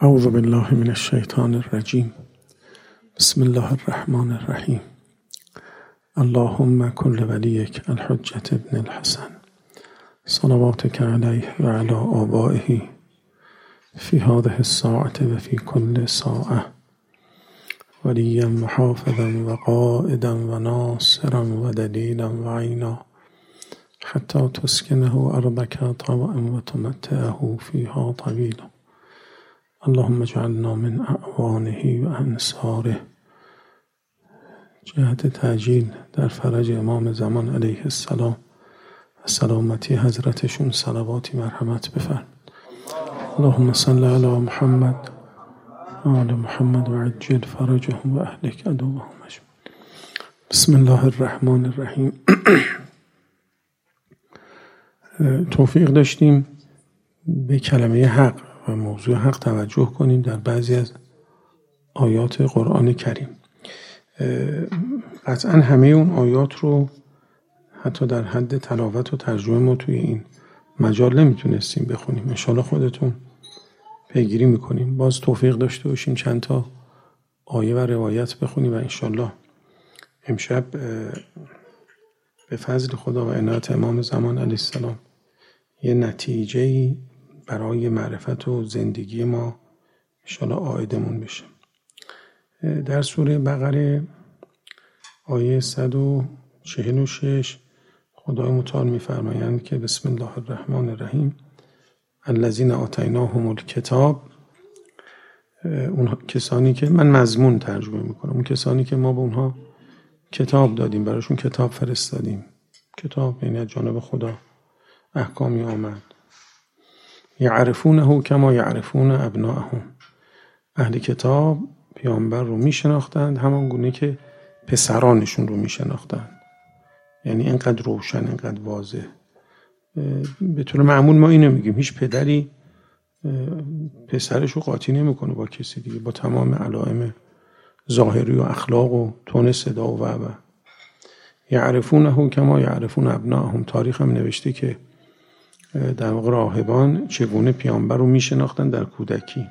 اعوذ بالله من الشیطان الرجیم. بسم الله الرحمن الرحیم. اللهم كل وليك الحجة ابن الحسن صلواتك عليه وعلى آبائه في هذه الساعة وفي كل ساعة وليا محافظا وقائدا وناصرا ودليلا وعينا حتى تسكنه أرضك طوعا وتمتعه فيها طويلا. اللهم اجعلنا من اعوانه و انصاره. جهت تعجیل در فرج امام زمان علیه السلام و سلامتی حضرتشون صلواتی مرحمت بفرم. اللهم صل علی محمد و آل محمد و عجل فرجهم و اهلک عدوهم اجمعین. بسم الله الرحمن الرحیم. توفیق داشتیم به کلمه حق و موضوع حق توجه کنیم در بعضی از آیات قرآن کریم. قطعا همه اون آیات رو حتی در حد تلاوت و ترجمه ما توی این مجال نمیتونستیم بخونیم. انشالله خودتون پیگیری میکنیم. باز توفیق داشته باشیم چند تا آیه و روایت بخونیم و انشالله امشب به فضل خدا و عنایت امام زمان علیه السلام یه نتیجه‌ای برای معرفت و زندگی ما انشاءالله عایدمون بشه. در سوره بقره آیه 146 خدای متعال می‌فرمایند که بسم الله الرحمن الرحیم الذین آتیناهم الکتاب، اون کسانی که من مضمون ترجمه میکنم، اون کسانی که ما به اونها کتاب دادیم، براشون کتاب فرستادیم. کتاب یعنی از جانب خدا احکامی آمد. یعرفونه کما یعرفون ابناءهم، اهل کتاب پیامبر رو میشناختند همان گونه که پسرانشون رو میشناختند. یعنی اینقدر روشن، اینقدر واضح. به طور معمول ما اینو میگیم هیچ پدری پسرش رو قاطی نمیکنه با کسی دیگه، با تمام علائم ظاهری و اخلاق و تون صدا و یعرفونه کما یعرفون ابناءهم. تاریخ هم نوشته که در واقع راهبان چگونه پیامبر رو میشناختن در کودکی.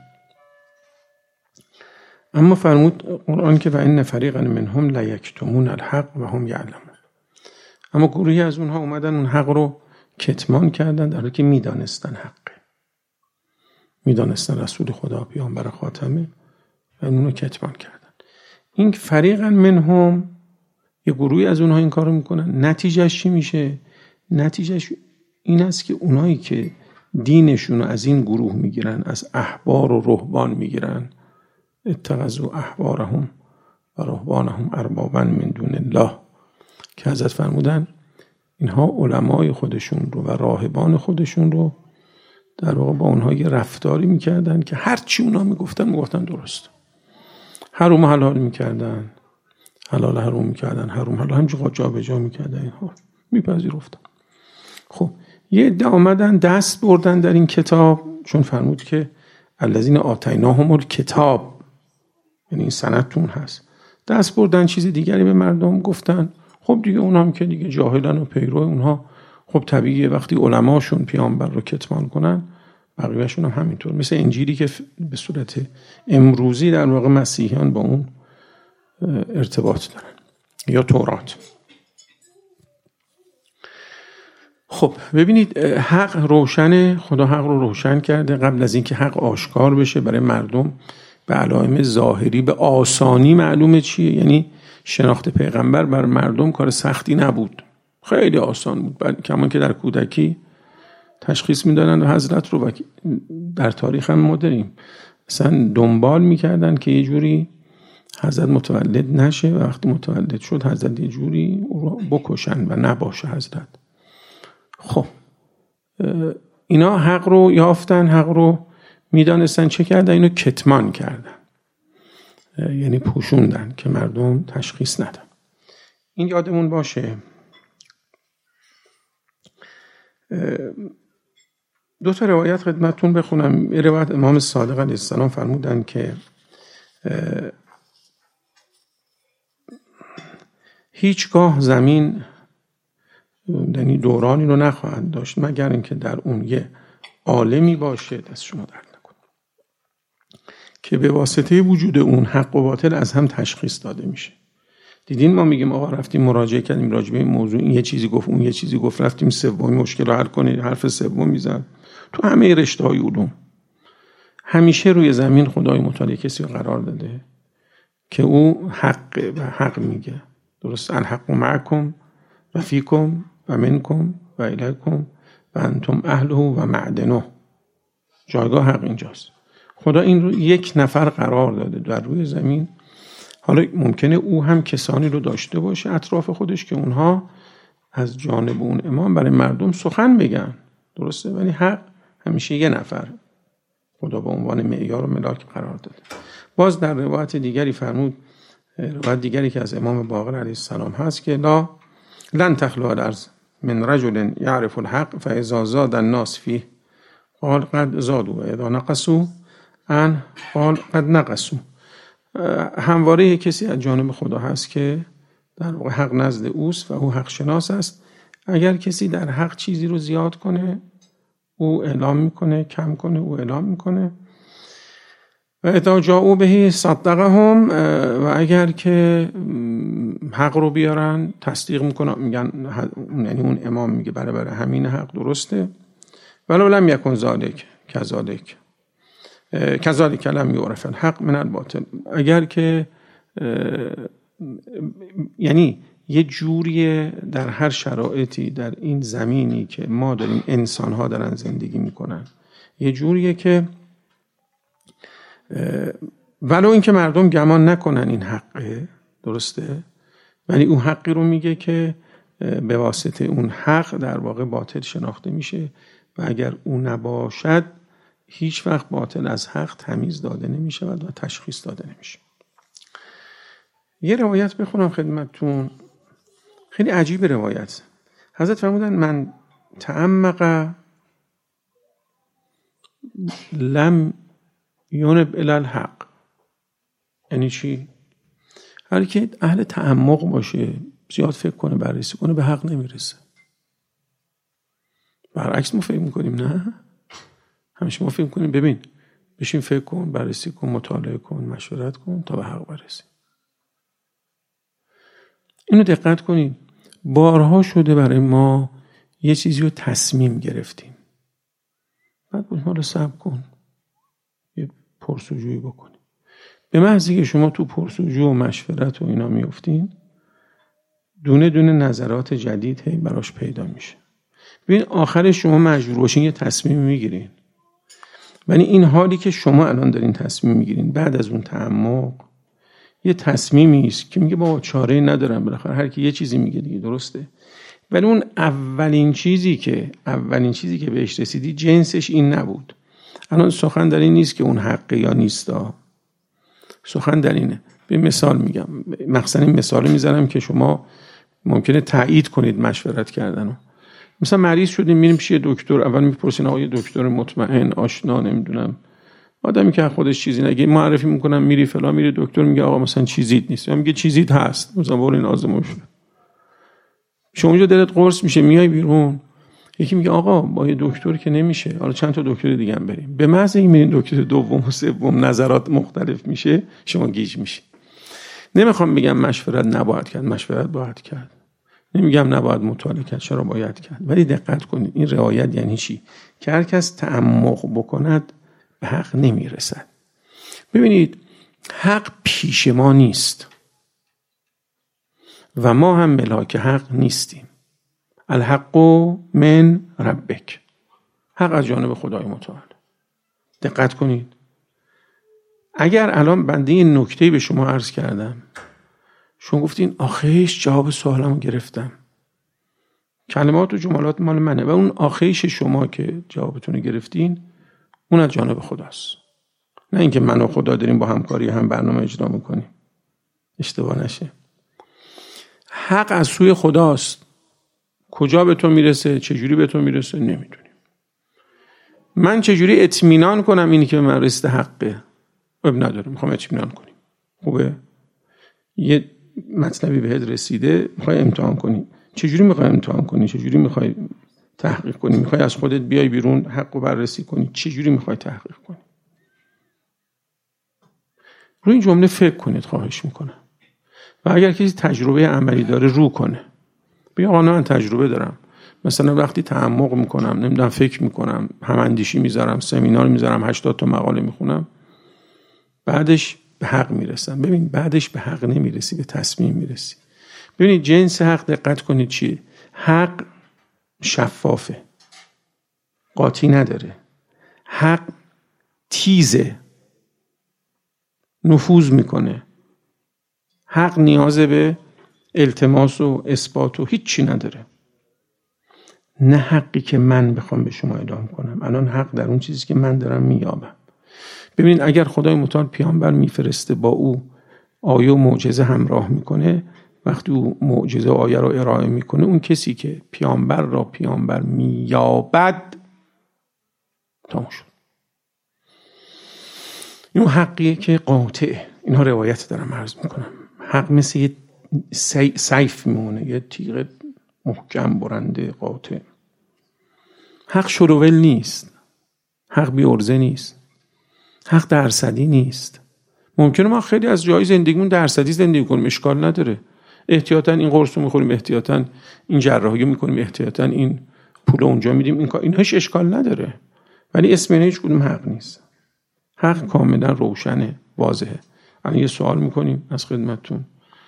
اما فرمود قرآن که و ان فریقا منهم لیکتمون الحق و هم یعلمون، اما گروهی از اونها اومدن اون حق رو کتمان کردن در حالی که میدانستن حقه، میدانستن رسول خدا پیامبر خاتمه و اونو کتمان کردن. این فریقا منهم، یه گروهی از اونها این کارو میکنن. نتیجهش چی میشه؟ نتیجهش این است که اونایی که دینشون رو از این گروه میگیرن، از احبار و رهبان میگیرن، اتخذوا احبارهم و رهبانهم اربابا من دون الله، که حضرت فرمودن اینها علمای خودشون رو و راهبان خودشون رو در واقع با اونها یه رفتاری میکردن که هرچی اونها میگفتن درست. حرام حلال میکردن، حلال حرام میکردن، حرام حلال همینجور جا به جا میکردن، اینها میپذیرفتن. خب یه عده آمدن دست بردن در این کتاب، چون فرمود که الذین آتیناهم الکتاب، یعنی این سندتون هست. دست بردن چیز دیگری به مردم گفتن. خب دیگه اونها هم که دیگه جاهلن و پیرو اونها، خب طبیعیه وقتی علماشون پیامبر رو کتمان کنن بقیه‌شون هم همینطور. مثل انجیلی که به صورت امروزی در واقع مسیحیان با اون ارتباط دارن، یا تورات. خب ببینید حق روشنه، خدا حق رو روشن کرده قبل از اینکه حق آشکار بشه برای مردم به علائم ظاهری به آسانی معلومه چیه. یعنی شناخت پیغمبر بر مردم کار سختی نبود، خیلی آسان بود. کمان که در کودکی تشخیص میدادن و حضرت رو در تاریخ هم ما داریم مثلا دنبال میکردن که یه جوری حضرت متولد نشه و وقتی متولد شد حضرت یه جوری او رو بکشن و نباشه حضرت. خب اینا حق رو یافتن، حق رو میدانستن، چه کردن؟ اینو کتمان کردن، یعنی پوشوندن که مردم تشخیص ندن. این یادمون باشه. دو تا روایت خدمتتون بخونم. روایت امام صادق علیه السلام فرمودن که هیچگاه زمین یعنی دورانی رو نخواهد داشت مگر اینکه در اون یه عالمی باشه، دست شما درد نکنه، که به واسطه وجود اون حق و باطل از هم تشخیص داده میشه. دیدین ما میگیم آقا رفتیم مراجعه کردیم راجع به این موضوع، این یه چیزی گفت اون یه چیزی گفت، رفتیم سومی مشکل رو حل کنیم، حرف سوم میزد. تو همه رشته‌های علوم همیشه روی زمین خدای متعال کسی رو قرار داده که او حق و حق میگه. درست؟ الحق معکم و فیکم و منکم و الیکم و انتم اهله و معدنه. جایگاه حق اینجاست. خدا این رو یک نفر قرار داده در روی زمین. حالا ممکنه او هم کسانی رو داشته باشه اطراف خودش که اونها از جانب اون امام برای مردم سخن بگن. درسته؟ ولی حق همیشه یه نفر خدا به عنوان معیار و ملاک قرار داده. باز در روایت دیگری فرمود، روایت دیگری که از امام باقر علیه السلام هست که لن تخلو الارض من رجل یعرف الحق فاذا زاد الناس فیه قال قد زادوا و اذا نقصوا ان قال قد نقصوا. همواره کسی از جانب خدا هست که در واقع حق نزد اوست و او حق شناس است. اگر کسی در حق چیزی رو زیاد کنه او اعلام میکنه، کم کنه او اعلام میکنه. و اذا جاءوا به صدقهم، و اگر که حق رو بیارن تصدیق میکنن، میگن یعنی اون امام میگه برابر همین حق درسته. ولو لم یکن ذالک کذالک لم یعرف الحق من الباطل. اگر که یعنی یه جوریه در هر شرایطی در این زمینی که ما داریم انسان‌ها دارن زندگی میکنن، یه جوریه که ولو اینکه مردم گمان نکنن این حقه، درسته، ولی اون حقی رو میگه که به واسطه اون حق در واقع باطل شناخته میشه و اگر اون نباشد هیچ وقت باطل از حق تمیز داده نمیشه و تشخیص داده نمیشه. یه روایت بخونم خدمتتون، خیلی عجیب روایت. حضرت فرمودن من تعمق لم یونب الی الحق. یعنی چی؟ هر کی اهل تعمق باشه، زیاد فکر کنه، بررسی کنه، به حق نمیرسه. برعکس ما فکر میکنیم نه؟ همیشه ما فکر میکنیم ببین بشین فکر کن، بررسی کن، مطالعه کن، مشورت کن تا به حق برسی. اینو دقت کنید. بارها شده برای ما یه چیزی رو تصمیم گرفتیم، بعد بودیم حالا صبر کن یه پرسجویی بکنیم. به محضی که شما تو پرسجو و مشورت و اینا میفتین، دونه دونه نظرات جدید هی براش پیدا میشه. ببین آخرش شما مجبور باشین یه تصمیم میگیرین، ولی این حالی که شما الان دارین تصمیم میگیرین بعد از اون تعمق یه تصمیمی است که میگه بابا چاره‌ای ندارم، بالاخره هر کی یه چیزی میگه دیگه، درسته. ولی اون اولین چیزی که بهش رسیدی جنسش این نبود. الان سخن در این نیست که اون حقه یا نیستا، سخن در اینه. به مثال میگم، مخصوصا این مثال میزنم که شما ممکنه تایید کنید مشورت کردنو. مثلا مریض شدیم میریم پیش دکتر، اول میپرسین آقا یه دکتر مطمئن آشنا، نمیدونم آدمی که خودش چیزی نگه، معرفی میکنم میری فلان، میری دکتر میگه آقا مثلا چیزیت نیست، یا میگه چیزیت هست، مثلا برو این آزمایش شد. شما اونجا دلت قرص میشه، میای بیرون، یکی میگه آقا با یه دکتر که نمیشه، حالا چند تا دکتر دیگه هم بریم. به محض اینکه میرین دکتر دوم و سوم نظرات مختلف میشه، شما گیج میشی. نمیخوام بگم مشورت نباید کرد، مشورت باید کرد. نمیگم نباید مطالعه کرد، چرا باید کرد. ولی دقت کنید این رعایت یعنی چی؟ که هر کس تعمق بکند به حق نمیرسد. ببینید حق پیش ما نیست و ما هم ملاک حق نیستیم. الحق من ربک، حق از جانب خدای متعال. دقت کنید. اگر الان بنده این نکته به شما عرض کردم، شما گفتین آخیش جواب سوالمو گرفتم، کلمات و جملات مال منه، و اون آخیش شما که جوابتون گرفتین اون از جانب خداست، نه اینکه من و خدا داریم با همکاری هم برنامه اجرا میکنیم. اشتباه نشه. حق از سوی خداست. کجا به تو میرسه، چجوری به تو میرسه نمیدونیم. من چجوری اطمینان کنم اینی که به من رسیده حقه؟ اب نداره، میخوام اطمینان کنیم. خوبه؟ یه مطلبی بهت رسیده، میخوای امتحان کنی. چجوری میخوای امتحان کنی؟ چجوری میخوای تحقیق کنی؟ میخوای از خودت بیای بیرون حق رو بررسی کنی؟ چجوری میخوای تحقیق کنی؟ روی این جمله فکر کنید خواهش میکنم. و اگر کسی تجربه عملی داره رو کنه. بگه آقا من تجربه دارم. مثلا وقتی تعمق میکنم، نمیدونم فکر میکنم، هماندیشی میذارم، سمینار میذارم، 80 تا مقاله میخونم، بعدش به حق میرسم. ببین بعدش به حق نمیرسی، به تصمیم میرسی. ببینید جنس حق دقت کنید چیه؟ حق شفافه، قاطی نداره. حق تیزه، نفوذ میکنه. حق نیاز به التماس و اثبات و هیچی نداره. نه حقی که من بخوام به شما اعلام کنم. الان حق در اون چیزی که من دارم مییابم. ببینید اگر خدای متعال پیامبر میفرسته، با او آیه و معجزه همراه میکنه، وقتی او معجزه و آیه رو ارائه میکنه، اون کسی که پیامبر را پیامبر مییابد تمام شد. این حقیه که قاطعه. اینها روایت دارم عرض میکنم. حق مثل یه سیف میمونه، یه تیغ محکم برنده قاطع. حق شرول نیست، حق بی عرضه نیست، حق درصدی نیست. ممکنه ما خیلی از جای زندگیمون درصدی زندگی کنیم، اشکال نداره. احتیاطاً این قرص رو میخوریم، احتیاطاً این جراحی رو میکنیم، احتیاطاً این پول اونجا میدیم، این هیچ اشکال نداره. ولی اسم اینا هیچ کدوم حق نیست. حق کاملا روشنه، واضحه. الان یه سوال میکنیم از خدمتتون.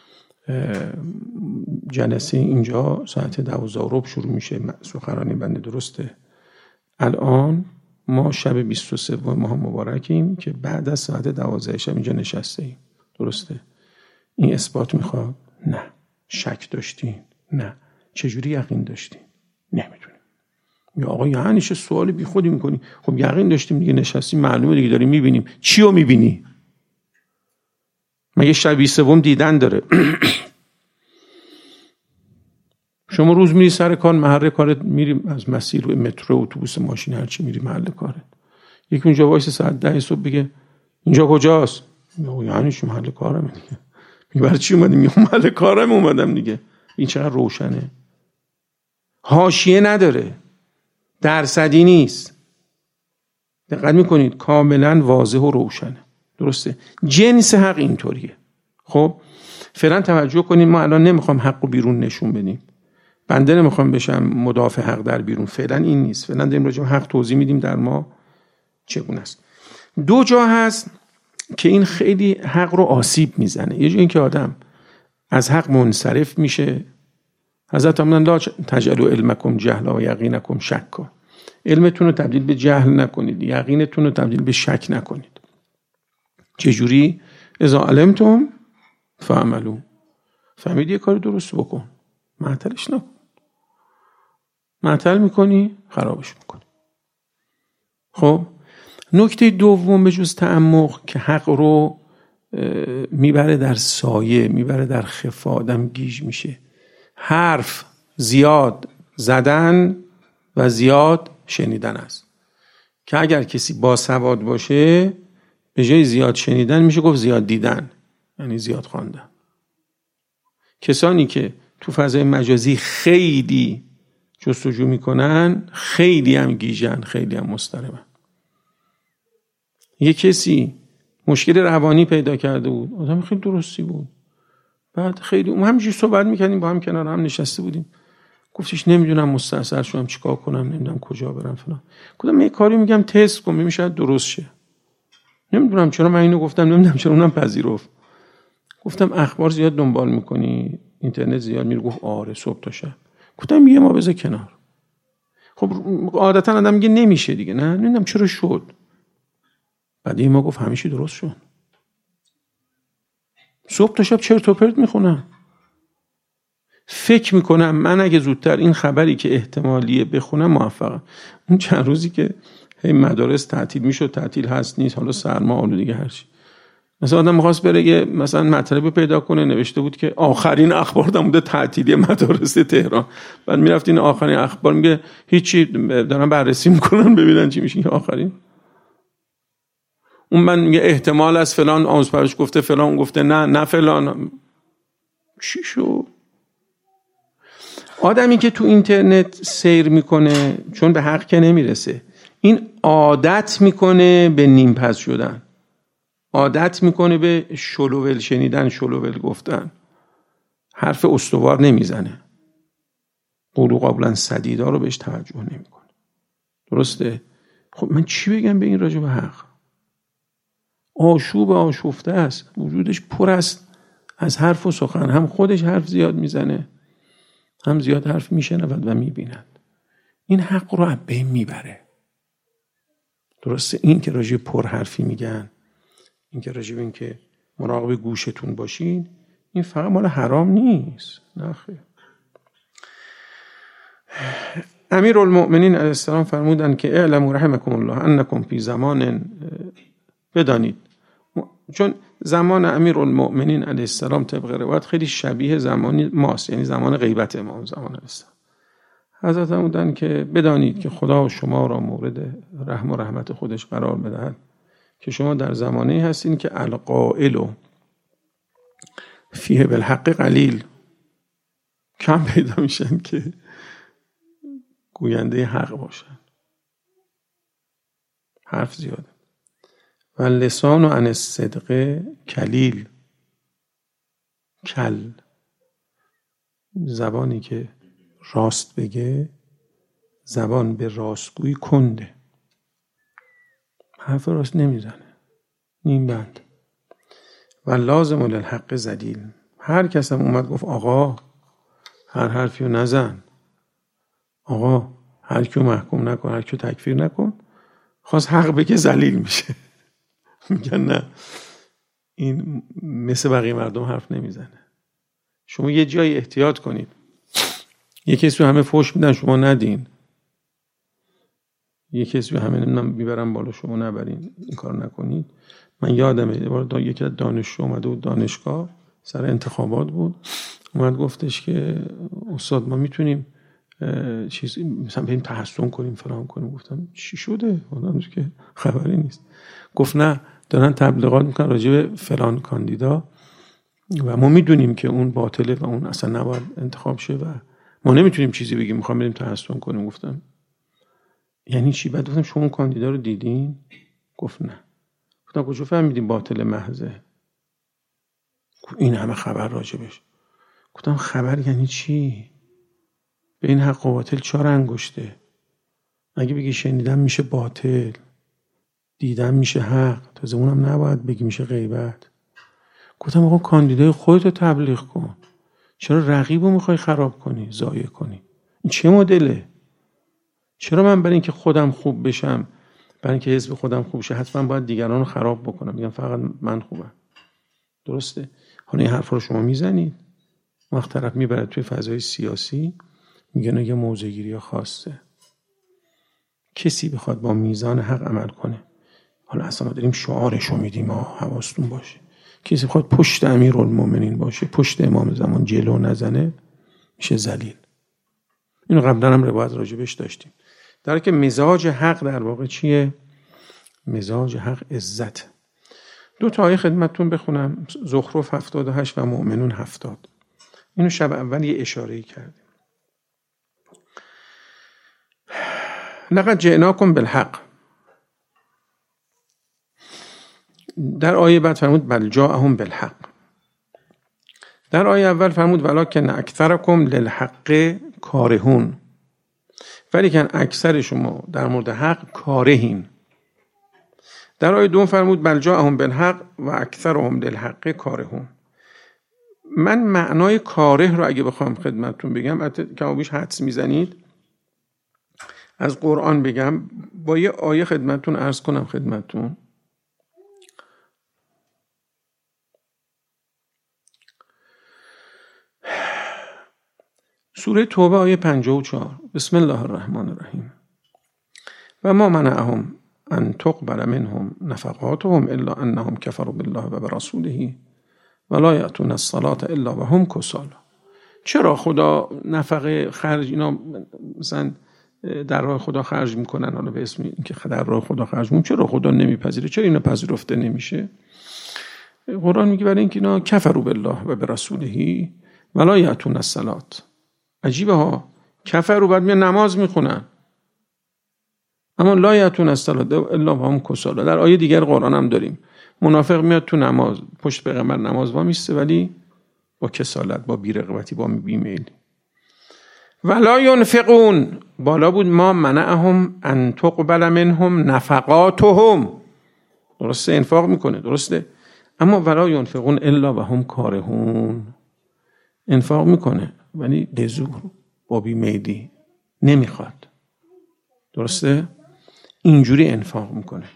جلسه اینجا ساعت 12:15 شروع میشه، سخنرانی بنده درسته؟ الان ما شب 23 ماه مبارکیم که بعد از ساعت 12 شب اینجا نشسته ایم، درسته؟ این اثبات میخواد؟ نه. شک داشتین؟ نه. چجوری یقین داشتین؟ نمیدونیم. یا آقا یعنی چه سوال بی خودی میکنی؟ خب یقین داشتیم دیگه، نشستیم، معلومه دیگه، داریم میبینیم. چی رو میبینی؟ مگه شب 23 دیدن داره؟ شما روز میری سر کار، محل کارت میری، از مسیر و مترو، اتوبوس، ماشین، هر چی میری محل کارت. یکی اونجا وایس ساعت 10 صبح بگه اینجا کجاست؟ یعنی چی محل کارم دیگه؟ میگه برای چی اومدی؟ میگم محل کارم اومدم دیگه. این چقدر روشنه. حاشیه نداره، درصدی نیست. دقت میکنید کاملا واضح و روشنه، درسته؟ جنس حق اینطوریه. خب فعلا توجه کنید، ما الان نمیخوام حقو بیرون نشون بدیم. بنده نمیخوام بشم مدافع حق در بیرون، فعلا این نیست. فعلا داریم راجع به حق توضیح میدیم در ما چگونه است. دو جا هست که این خیلی حق رو آسیب میزنه. یه جایی این که آدم از حق منصرف میشه. حضرت فرمودن لا تجعلوا علمکم جهلا و یقینکم شکا. علمتون رو تبدیل به جهل نکنید، یقینتون رو تبدیل به شک نکنید. چجوری؟ اذا علمتم فعملوا. فهمیدی یه کار درست بکن، معطلش نکن. معطل میکنی خرابش میکنی. خب نکته دوم به جز تعمق که حق رو میبره در سایه، میبره در خفا، آدم گیج میشه. حرف زیاد زدن و زیاد شنیدن است که اگر کسی باسواد باشه به جای زیاد شنیدن میشه گفت زیاد دیدن، یعنی زیاد خواندن. کسانی که تو فضای مجازی خیلی جستجو میکنن خیلی هم گیجن، خیلی هم مضطربن. یه کسی مشکل روانی پیدا کرده بود، آدم خیلی درستی بود، بعد خیلی همینجوری صحبت میکردیم، با هم کنار هم نشسته بودیم، گفتش نمیدونم مستحصل شدم چیکار کنم، نمیدونم کجا برم فلان. گفتم یه کاری میگم تست کن ببین شاید درست شه. نمیدونم چرا من اینو گفتم، نمیدونم چرا اونم پذیرفت. گفتم اخبار زیاد دنبال میکنی، اینترنت زیاد میری؟ گفت آره صبح تا شب. گفتم یه ما بذار کنار. خب عادتا آدم میگه نمیشه دیگه، نه نمیدونم چرا شد. بعد ما گفت همیشه درست شد. صبح تا شب چرت و پرت میخونم. فکر میکنم من اگه زودتر این خبری که احتمالیه بخونم موفقم. اون چند روزی که هی مدارس تعطیل میشد، تعطیل هست نیست، حالا سرما آلودگی هر چی، مثلا آدم می‌خواست بره یه مثلا مطلبی پیدا کنه، نوشته بود که آخرین اخبار در مورد تعطیلی مدارس تهران. بعد میرفت این آخرین اخبار میگه هیچی، دارن بررسی میکنن ببینن چی میشه آخرین. اون من میگه احتمال از فلان آموزپرش گفته فلان، اون گفته نه فلان. چی شو؟ آدمی که تو اینترنت سیر میکنه چون به حق که نمیرسه، این عادت میکنه به نیمپز شدن. عادت میکنه به شلوول شنیدن، شلوول گفتن، حرف استوار نمیزنه، قولوا قولا سدیدا رو بهش توجه نمیکنه. درسته؟ خب من چی بگم به این راجع به حق؟ آشوب آشفته است، وجودش پر است از حرف و سخن، هم خودش حرف زیاد میزنه، هم زیاد حرف میشنود و میبیند. این حق رو از بین میبره. درسته؟ این که راجع پر حرفی میگن، این که راجع به این که مراقب گوشتون باشین، این فقط مال حرام نیست. نه خیر. امیرالمؤمنین علیه السلام فرمودند که اعلموا رحمکم الله انکم فی زمان، بدانید، چون زمان امیرالمؤمنین علیه السلام طبق روایت خیلی شبیه زمان ماست، یعنی زمان غیبت امام زمان علیه السلام. حضرت فرمودند که بدانید که خدا شما را مورد رحم و رحمت خودش قرار بدهد که شما در زمانی هستین که القائل فیه بالحق قلیل، کم پیدا میشن که گوینده حق باشن، حرف زیاده. و لسان عن الصدق کلیل، کل، زبانی که راست بگه، زبان به راستگویی کنده، حرف راست نمیزنه، نیم بند. و لازم للحق ذلیل، هر کس هم اومد گفت آقا هر حرفیو نزن، آقا هر کیو محکوم نکن، هر کیو تکفیر نکن، خواست حق بگه ذلیل میشه. میگن نه، این مثل بقیه مردم حرف نمیزنه. شما یه جایی احتیاط کنید، یه کسی رو همه فحش میدن شما ندین، یه کسی رو همه میبرن بالا شما نبرین، این کار نکنید. من یادمه یه بار یکی از دانشجو اومده بود دانشگاه، سر انتخابات بود، اومد گفتش که استاد ما میتونیم چیزی مثلا بریم تحسن کنیم فلان کنیم. گفتم چی شده؟ اونم که خبری نیست. گفت نه، دارن تبلیغات میکنن راجع به فلان کاندیدا و ما میدونیم که اون باطله و اون اصلا نباید انتخاب شه و ما نمیتونیم چیزی بگیم، میخوام بریم تحسن کنیم. گفتم یعنی چی؟ بعد گفتم شما اون کاندیدا رو دیدین؟ گفت نه. گفتم کجا فهمیدین باطل محضه؟ این همه خبر راجبش. گفتم خبر یعنی چی؟ به این حق و باطل 4 انگشته. اگه بگی شنیدم میشه باطل، دیدم میشه حق، تازه اونم نباید بگی میشه غیبت. گفتم آقا کاندیدای خودتو تبلیغ کن، چرا رقیبو میخوای خراب کنی، ضایع کنی؟ این چه مدله؟ چرا من برای اینکه خودم خوب بشم، برای اینکه حزب خودم خوب شه، حتما باید دیگران رو خراب بکنم؟ میگم فقط من خوبم. درسته؟ حالا این حرف رو شما میزنید، وقت طرف میبرد توی فضای سیاسی، میگن یه موضع‌گیری خاصه، کسی بخواد با میزان حق عمل کنه، حالا اصلا ما داریم شعارشو میدیم، حواستون باشه، کسی بخواد پشت امیرالمومنین باشه، پشت امام زمان جلو نزنه، میشه ذلیل. اینو قبلا هم روایت راجبش داشتیم. در که مزاج حق در واقع چیه؟ مزاج حق عزت. 2 آیه خدمتتون بخونم، زخرف 78 و مؤمنون 70. اینو شب اول یه اشاره‌ای کردیم. لقد جئناکم بالحق. در آیه بعد فرمود بل جاءهم بالحق. در آیه اول فرمود ولکن اکثرکم للحق کارهون، ولیکن اکثر شما در مورد حق کارهین. در آیه دوم فرمود بل جاءهم بالحق و اکثرهم للحق کارهون. من معنای کاره رو اگه بخوام خدمتتون بگم، کمابیش حدس میزنید، از قرآن بگم، با یه آیه خدمتتون عرض کنم خدمتتون. سوره توبه آیه 54. بسم الله الرحمن الرحیم. و ما منعهم ان تقبل منهم نفقاتهم الا انهم كفروا بالله و برسوله ولا یأتون الصلاة الا وهم کسالى. چرا خدا نفقه خرج اینا مثلا در راه خدا خرج میکنن، حالا به اسم اینکه در راه خدا خرج میکنن، چرا خدا نمیپذیره؟ چرا اینا پذیرفته نمیشه؟ قرآن میگه برای اینکه اینا کفروا بالله و برسوله ولا یأتون الصلاة. عجیبه ها، کفروا بعد میان نماز میخونن، اما لا یأتون الصلاة الا وهم کسالی. در آیه دیگر قرآن هم داریم منافق میاد تو نماز پشت پیغمبر نماز وامیسته ولی با کسالت، با بی‌رغبتی، با بیمیلی. ولا ينفقون، بالا بود ما منعهم ان تقبل منهم نفقاتهم، درسته انفاق میکنه، درسته، اما ولا ينفقون الا وهم کارهون، انفاق میکنه ولی به زور، با بیمیلی، نمیخواد، درسته، اینجوری انفاق میکنه.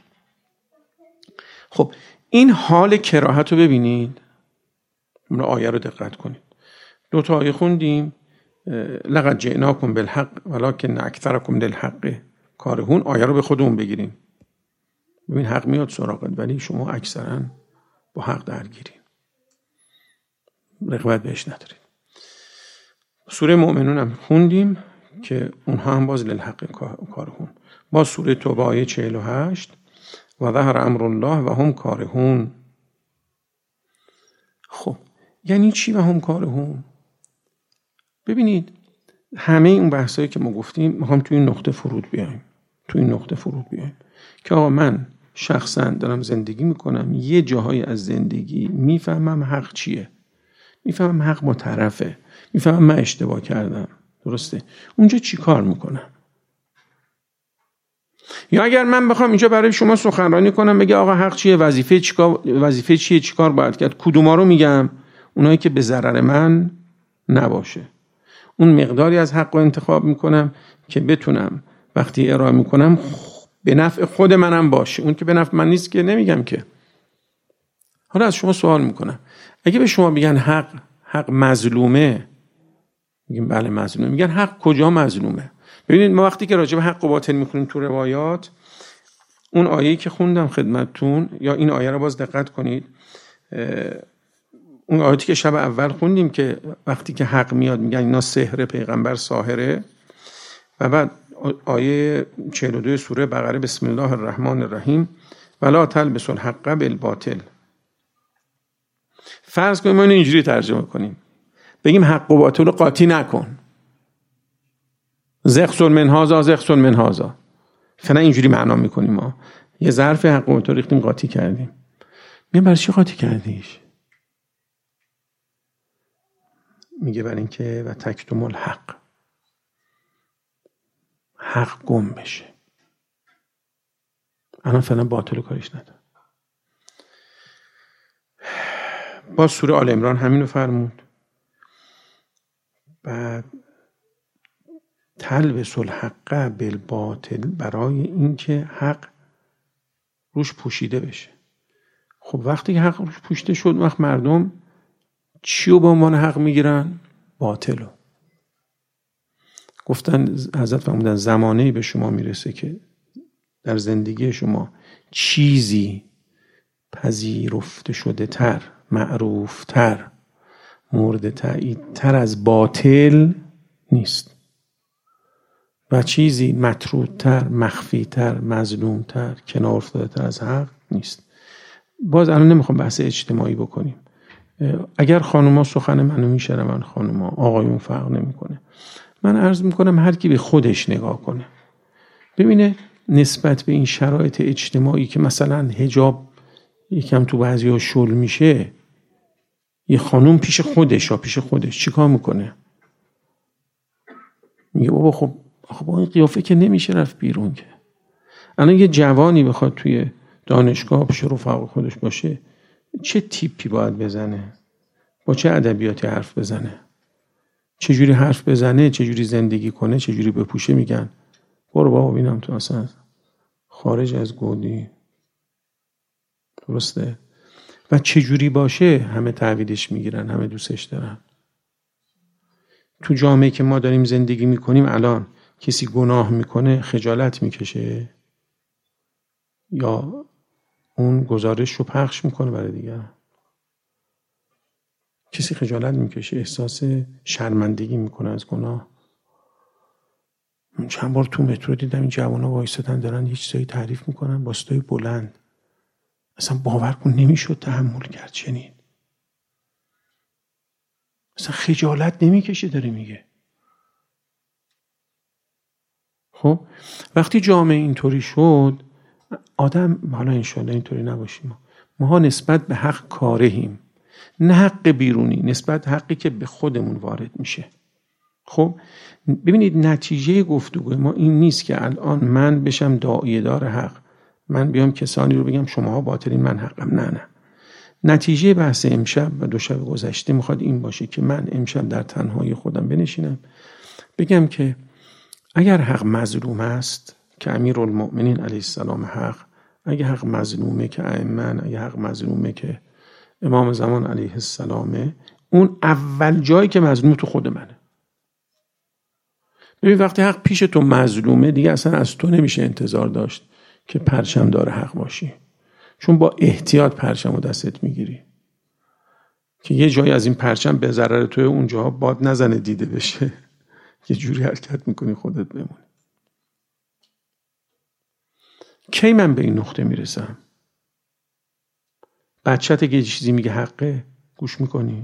خب این حال کراهت رو ببینید، اون آیه رو دقت کنید. 2 آیه خوندیم، لقد جئناکم بالحق ولکن اکثرکم للحق کارهون. آیه رو به خودمون بگیریم، ببین حق میاد سراغت ولی شما اکثرا با حق درگیرین، رغبت بهش ندارید. سوره مؤمنون هم خوندیم که اونها هم باز للحق کارهون. با سوره توبه آیه 48 و ظهر امر الله و هم کارهون. خب یعنی چی و هم کارهون؟ ببینید همه اون بحثایی که ما گفتیم میخوام توی این نقطه فرود بیایم که آقا من شخصا دارم زندگی میکنم، یه جاهای از زندگی میفهمم حق چیه، میفهمم حق با طرفه، میفهمم من اشتباه کردم، درسته، اونجا چی کار میکنم؟ یا اگر من بخوام اینجا برای شما سخنرانی کنم بگه آقا حق چیه، وظیفه چیه، چیکار باید کرد، کدوما رو میگم؟ اونایی که به ضرر من نباشه، اون مقداری از حق رو انتخاب میکنم که بتونم وقتی ارائه میکنم به نفع خود منم باشه، اون که به نفع من نیست که نمیگم که. حالا از شما سوال میکنم، اگه به شما میگن حق مظلومه، میگیم بله مظلومه، میگن حق کجا مظلومه؟ ببینید ما وقتی که راجع به حق و باطل میخونیم تو روایات، اون آیه‌ای که خوندم خدمتتون یا این آیه رو باز دقت کنید، اون آیاتی که شب اول خوندیم که وقتی که حق میاد میگن اینا سحر، پیغمبر ساحره، و بعد آیه 42 سوره بقره بسم الله الرحمن الرحیم ولا تلبسوا الحق بالباطل. فرض کنیم ما اینو اینجوری ترجمه کنیم، بگیم حق و باطل رو قاطی نکن، زخس من هذا، فعلا اینجوری معنا میکنیم ما، یه ظرف حق و باطل ریختیم قاطی کردیم. میگم برای چی قاطی کردیش؟ میگه برای اینکه و تکتم الحق، حق گم بشه. الان فعلا باطل و کارش نداره. با سوره آل عمران همین رو فرمود. بعد تلبسوا الحق بالباطل، برای اینکه حق روش پوشیده بشه. خب وقتی که حق روش پوشیده شد، وقت مردم چی رو به عنوان حق میگیرن؟ باطل رو. گفتن حضرت فرمودن زمانه‌ای به شما میرسه که در زندگی شما چیزی پذیرفته شده تر، معروف تر، مورد تایید تر از باطل نیست و چیزی مطرودتر، مخفیتر، مظلومتر، کنار افتاده تر از حق نیست. باز الان نمیخوام بحث اجتماعی بکنیم. اگر خانوما سخن منو میشنون، خانوما، آقایون فرق نمیکنه. من عرض میکنم هر کی به خودش نگاه کنه ببینه نسبت به این شرایط اجتماعی که مثلا حجاب یکم تو بعضی‌ها شل میشه، یه خانوم پیش خودش چیکار میکنه؟ میگه بابا خب با این قیافه که نمیشه رفت بیرون که. الان یه جوانی بخواد توی دانشگاه پیش رفقا خودش باشه، چه تیپی باید بزنه؟ با چه ادبیاتی حرف بزنه؟ چه جوری حرف بزنه؟ چه جوری زندگی کنه؟ چه جوری بپوشه؟ میگن برو بابا ببینم تو اصلا خارج از گودی، درسته؟ و چه جوری باشه همه تعویدش میگیرن، همه دوستش دارن. تو جامعه که ما داریم زندگی میکنیم الان کسی گناه میکنه خجالت میکشه یا اون گزارش رو پخش میکنه برای دیگران؟ کسی خجالت میکشه، احساس شرمندگی میکنه از گناه. من چند بار تو مترو دیدم این جوانا وایسادن دارن هیچ چیزی تعریف میکنن با صدای بلند، اصلا باور کن نمیشد تحمل کرد. چنین اصلا خجالت نمیکشه داره میگه. خب وقتی جامعه اینطوری شد، آدم، حالا انشالله اینطوری نباشیم، ما نسبت به حق کارهیم، نه حق بیرونی، نسبت حقی که به خودمون وارد میشه. خب ببینید نتیجه گفتگوی ما این نیست که الان من بشم داعیه دار حق، من بیام کسانی رو بگم شماها باطلین من حقم. نه. نتیجه بحث امشب و 2 شب گذشته میخواد این باشه که من امشب در تنهایی خودم بنشینم بگم که اگر حق مظلوم است که امیرالمؤمنین علیه السلام حق، اگه حق مظلومه که ائمه، اگه حق مظلومه که امام زمان علیه السلامه، اون اول جایی که مظلوم تو خود منه. ببین وقتی حق پیش تو مظلومه دیگه اصلا از تو نمیشه انتظار داشت که پرچم دار حق باشی، چون با احتیاط پرچم رو دستت میگیری که یه جایی از این پرچم به ضرر توی اونجاها باد نزنه دیده بشه، یه جوری حرکت میکنی خودت بمونی. کی من به این نقطه میرسم؟ بچه‌ت که چیزی میگه حقه گوش میکنی؟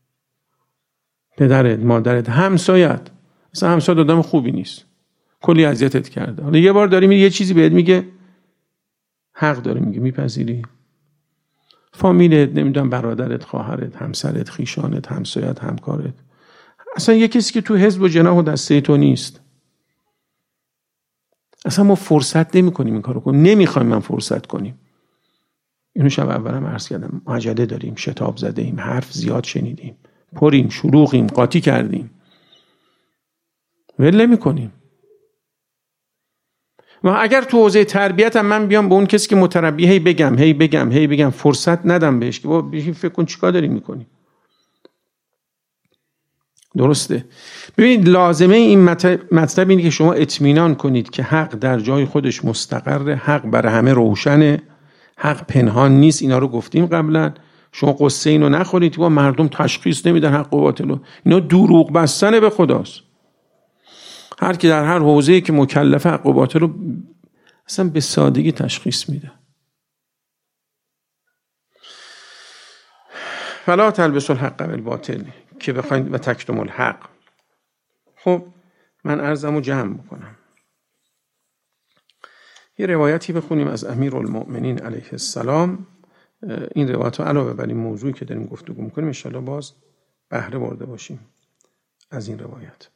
پدرت، مادرت، همسایت، اصلا همسایت آدم خوبی نیست، کلی اذیتت کرده، حالا یه بار داری میری یه چیزی بهت میگه حق داره میگه، میپذیری؟ فامیلت، نمیدونم برادرت، خواهرت، همسرت، خیشانت، همسایت، همکارت، اصلا یه کسی که تو حزب و جناح و دسته تو نیست، اصلا ما فرصت نمی کنیم این کارو کنیم، نمیخوایم من فرصت کنیم. اینو شب اولم عرض کردم، عجله داریم، شتاب زده ایم، حرف زیاد شنیدیم، پریم، شلوغیم، قاطی کردیم، ول نمی کنیم. و اگر تو حوزه تربیت هم من بیام به اون کسی که متربی هی بگم فرصت ندم بهش که بابا بشین فکر کن چیکار داری میکنی. درسته؟ ببینید لازمه این مطلب اینه که شما اطمینان کنید که حق در جای خودش مستقره، حق برای همه روشنه، حق پنهان نیست. اینا رو گفتیم قبلا. شما قصه اینو نخورید که مردم تشخیص نمیدن حق و باطلو، اینا دروغ بستن به خداست. هر کی در هر حوزه‌ای که مکلف حق و باطلو اصلا به سادگی تشخیص میده. فلا تلبسوا الحق بالباطل که بخواید و تکتموا الحق. خب من عرضمو جمع میکنم. یه روایتی بخونیم از امیرالمؤمنین علیه السلام. این روایت علاوه بر این موضوعی که داریم گفتگو میکنیم ان شاءالله باز بهره برده باشیم از این روایت.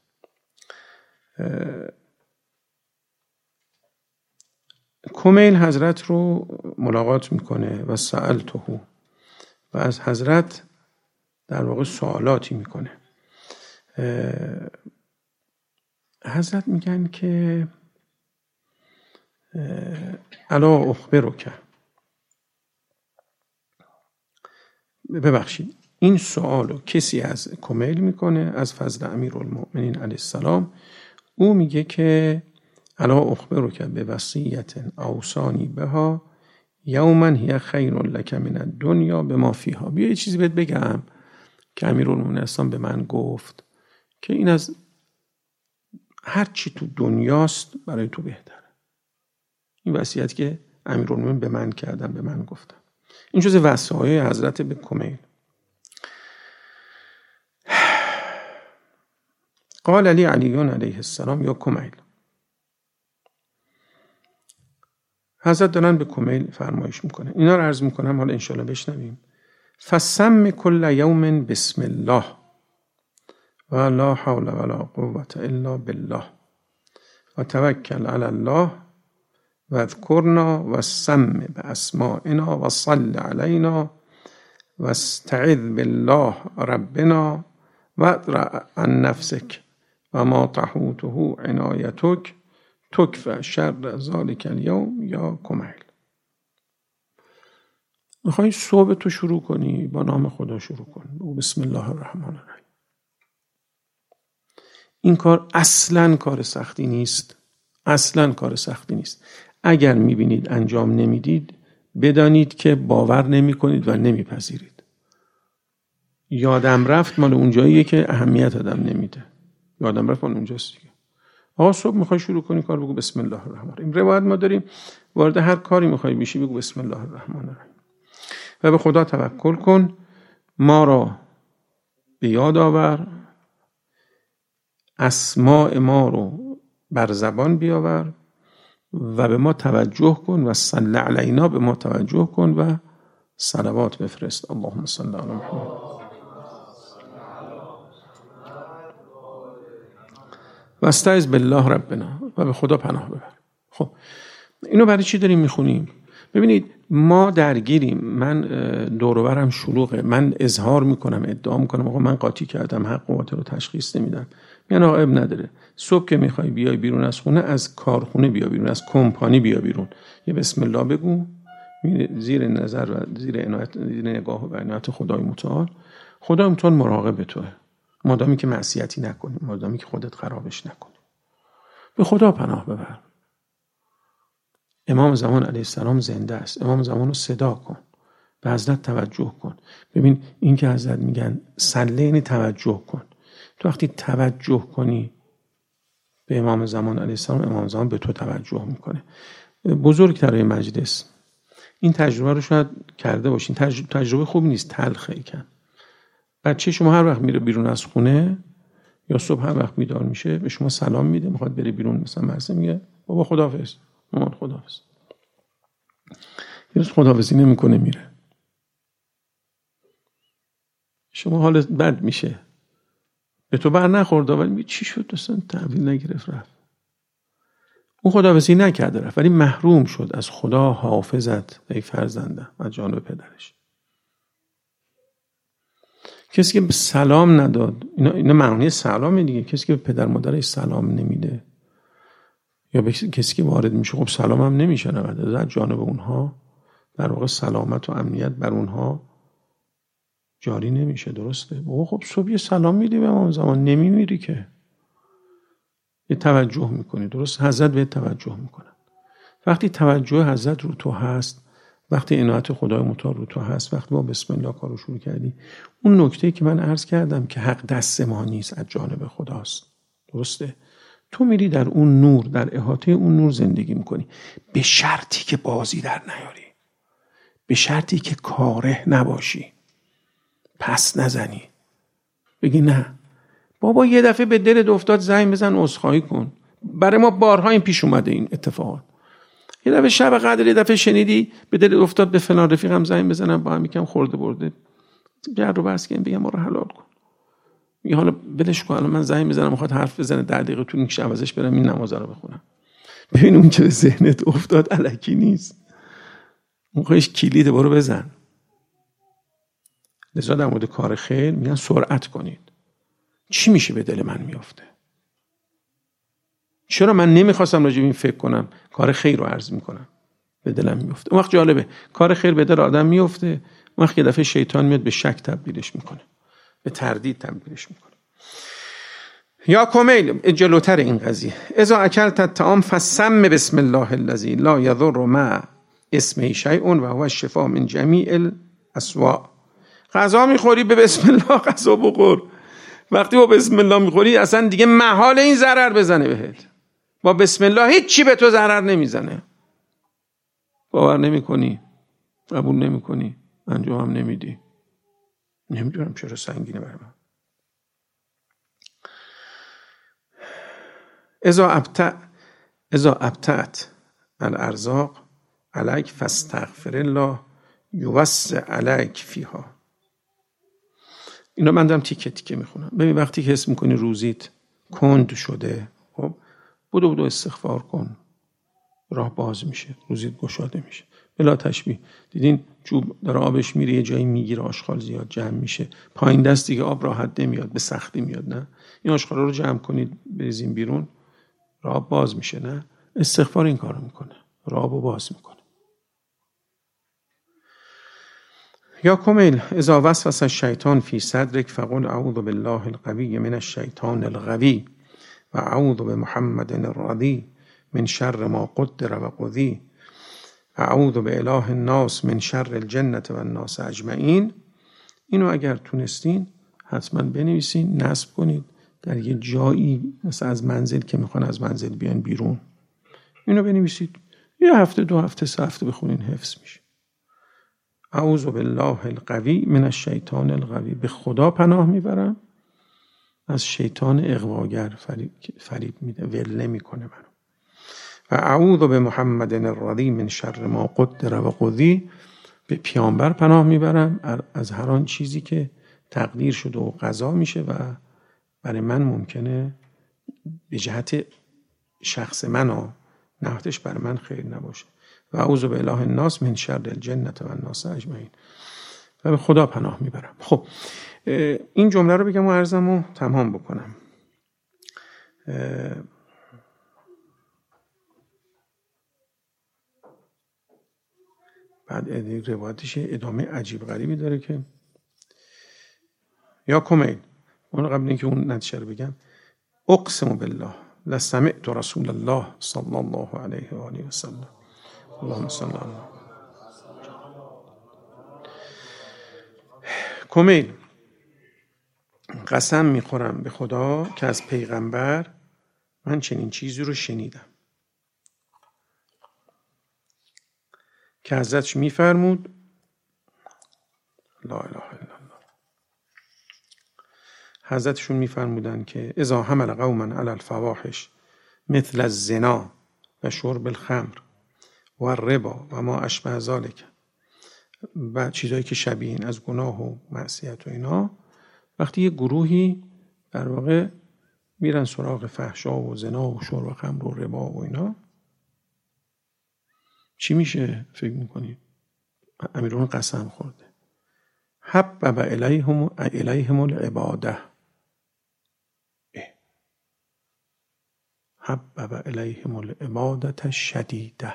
کمیل حضرت رو ملاقات میکنه و سألته و از حضرت در واقع سوالاتی میکنه. حضرت میگن که الا اخبرک، ببخشید این سوالو کسی از کمیل میکنه از فضل امیرالمؤمنین علیه السلام. او میگه که الا اخبرک بوصیت اوصانی بها یوما هی خیر لک من الدنیا بما فیها. بیا یه چیزی بهت بگم که امیرالمؤمنین به من گفت که این از هر چی تو دنیاست برای تو بهتره. این وصیت که امیرالمؤمنین به من کردن، به من گفتن. این جزء وصایای حضرت به کمیل. قال علی علیه السلام یا کمیل. حضرت دارن به کمیل فرمایش میکنه. اینا رو عرض میکنم، حالا انشاءالله بشنویم. فسم کل یوم بسم الله و لا حول ولا قوة الا بالله و توکل علی الله و اذکرنا و سم باسمائنا و صل علینا و استعذ بالله ربنا و ادرع عن نفسک و ما تحوطه عنایتک تکفى شر ذلك اليوم یا کمیل. میخوای صبح تو شروع کنی با نام خدا شروع کن، بگو بسم الله الرحمن الرحیم. این کار اصلاً کار سختی نیست، اصلاً کار سختی نیست. اگر میبینید انجام نمیدید بدانید که باور نمی کنید و نمیپذیرید. یادم رفت مال اونجاییه که اهمیت آدم نمیده. یادم رفت مال اونجاست دیگه. آقا صبح میخوای شروع کنی کار، بگو بسم الله الرحمن الرحیم. روایت ما داریم وارد هر کاری میخوای بشی بگو بسم الله الرحمن الرحیم و به خدا توکل کن. ما را به یاد آور، اسماء ما رو بر زبان بیاور و به ما توجه کن و صلی علینا، به ما توجه کن و صلوات بفرست. اللهم صل علی محمد. و استعذ بالله ربنا، و به خدا پناه ببر. خب اینو برای چی داریم میخونیم؟ ببینید ما درگیریم. من دور و برم شلوغه، من اظهار میکنم، ادعا میکنم آقا من قاطی کردم، حق و باطل رو تشخیص نمیدم. میگن آقا اب نداره، صبح که میخوای بیای بیرون از خونه، از کارخونه بیا بیرون، از کمپانی بیا بیرون، یه بسم الله بگو، زیر نظر و زیر نگاه و عنایت خدای متعال. خدای متعال مراقب توئه، مادامی که معصیتی نکنی، مادامی که خودت خرابش نکنی. به خدا پناه ببر. امام زمان علیه السلام زنده است. امام زمان رو صدا کن، به حضرت توجه کن. ببین این که حضرت میگن صله یعنی توجه کن. تو وقتی توجه کنی به امام زمان علیه السلام، امام زمان به تو توجه میکنه. بزرگترین مجلس این تجربه رو شاید کرده باشین. تجربه خوب نیست، تلخه ایکن. بچه شما هر وقت میره بیرون از خونه یا صبح هر وقت بیدار میشه به شما سلام میده، میخواد بره بیرون، مثلا مرسه میگه بابا خداحافظ، مامان خداحافظ. یه روز خداحافظی نمیکنه میره، شما حالت بد میشه، به تو بر نخورده ولی میگه چی شد اصلا تحویل نگرفت رفت. اون خداحافظی نکرده رفت ولی محروم شد از خدا حافظت ای فرزنده از جانب پدرش. کسی که سلام نداد، اینا معنی سلامه دیگه. کسی که به پدر مادرش سلام نمیده یا کسی که وارد میشه خب سلام هم نمیشه از جانب اونها، در واقع سلامت و امنیت بر اونها جاری نمیشه. درسته؟ بابا خب صبح یه سلام میدی به امام زمان، نمیمیری که، یه توجه میکنی. درست؟ حضرت به توجه میکنن. وقتی توجه حضرت رو تو هست، وقتی عنایت خدای متعال رو تو هست، وقتی ما بسم الله کارو شروع کردی، اون نکته‌ای که من عرض کردم که حق دست ما نیست، از جانب خداست. درسته؟ تو میری در اون نور، در احاطه اون نور زندگی میکنی، به شرطی که بازی در نیاری، به شرطی که کاره نباشی، پس نزنی، بگی نه بابا یه دفعه به دلت افتاد زنگ بزن عذرخواهی کن. برای ما بارها این پیش اومده این اتفاقات. یه دفعه شب قدر یه دفعه شنیدی به دلت افتاد به فلان رفیقم زنگ بزنم، با هم یکم خورده برده جر رو بس کنیم، بگم ما رو حلال کن. میگه حالا بلش کن، الان من زنگ میزنم میخواد حرف بزنه 10 دقیقه طول میکشه عوضش برم این نماز رو بخونم. ببین اون که ذهنت افتاد الکی نیست، اون خودش کلید، برو بزن. لذا در مورد کار خیر میگن سرعت کنید. چی میشه به دل من میافته؟ چرا من نمیخواستم راجع به این فکر کنم، کار خیر رو عرض میکنم، به دلم میفته. اون وقت جالبه کار خیر به دل آدم میفته، اون وقت یه دفعه شیطان میاد به شک تبدیلش میکنه، به تردید تبدیلش میکنه. یا کمیل جلوتر این قضیه، اذا اکلت الطعام فسم بسم الله الذی لا یضر مع اسمه شیء و هو الشفاء من جمیع الاسوا. غذا میخوری به بسم الله غذا بخور. وقتی با بسم الله میخوری اصلا دیگه محال این ضرر بزنه بهت. با بسم الله هیچ چی به تو ضرر نمیزنه. باور نمیکنی، قبول نمیکنی، انجام هم نمیدی. نمیدونم چرا سنگینه برای من. اذا ابتعت الارزاق علیک فاستغفر الله یوسع علیک فیها. اینا من دارم تیکه تیکه میخونم. ببین وقتی که حس میکنی روزیت کند شده، خب بودو استغفار کن، راه باز میشه، روزیت گشاده میشه. بلا تشبیه دیدین چوب داره آبش میره یه جایی میگیره، آشغال زیاد جمع میشه، پایین دست دیگه آب راحت نمیاد، به سختی میاد. نه این آشغالا رو جمع کنید بریزین بیرون، راه باز میشه. نه استغفار این کارو میکنه، راهو باز میکنه. یا کمیل اذا وسوس الشیطان فی صدرک فقل اعوذ بالله القوی من الشیطان الغوی و اعوذ بمحمد الرضی من شر ما قدر و قضی و اعوذ باله الناس من شر الجنة و الناس اجمعین. اینو اگر تونستین حتما بنویسین، نصب کنید در یه جایی، مثلا از منزل که میخوان از منزل بیان بیرون، اینو بنویسید. یه هفته، 2 هفته، 3 هفته بخونین، حفظ میشه. اعوذ بالله القوی من الشیطان الغوی، به خدا پناه میبرم از شیطان اغواگر فریب میده، ول نمیکنه منو. و اعوذ به محمد الرضی من شر ما قدر و قضی، به پیامبر پناه میبرم از هر آن چیزی که تقدیر شده و قضا میشه و برای من ممکنه به جهت شخص من نهایتش برای من خیر نباشه. و اعوذ باله الناس من شر الجنة و الناس اجمعین، و به خدا پناه میبرم. خب این جمله رو بگم و عرضمو تمام بکنم. بعد روایتش ادامه عجیب غریبی داره که یا کمیل، اون قبل اینکه اون نتیجه رو بگم، اقسم بالله لسمعت رسول الله صلی الله علیه و آله و سلم اللهم صل علی کمیل، قسم میخورم به خدا که از پیغمبر من چنین چیزی رو شنیدم که حضرتش میفرمود لا اله الا الله، حضرتشون میفرمودن که اذا حمل قوما علی الفواحش مثل الزنا و شرب الخمر و الربا و ما اشبه ذلک، و چیزایی که شبیه این از گناه و معصیت و اینا، وقتی یه گروهی در واقع میرن سراغ فحشا و زنا و شرب و خمر و ربا و اینا، چی میشه فکر میکنید؟ امیرون قسم خورده حبب الیهم العباده، حبب الیهم العبادة الشدیده.